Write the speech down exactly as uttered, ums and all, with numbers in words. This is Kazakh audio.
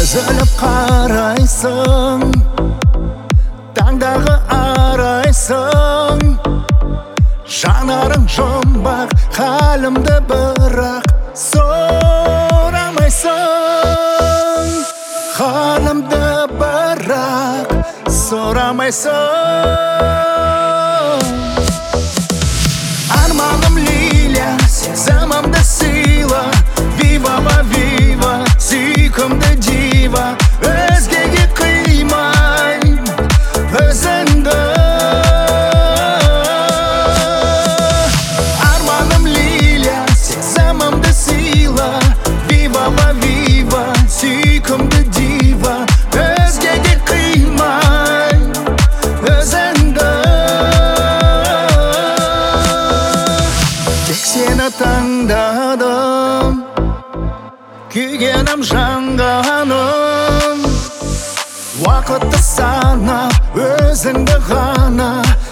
Үзіліп қарайсың, таңдағы арайсың, жанарың жұмбақ, қалымды бірақ сұрамайсың. Қалымды бірақ сұрамайсың. Арманым лилия, сезімімді сыйла, вива ва вива, сүйкімді дива, өзгеге қимай өзіңді. Арманым лилия, сезімімді сыйла, вива ва вива, сүйкімді дива, өзгеге қимай өзіңді. Тек сені таңдадым, күйгенім жанғаным, уақытты санап өзіңді ғана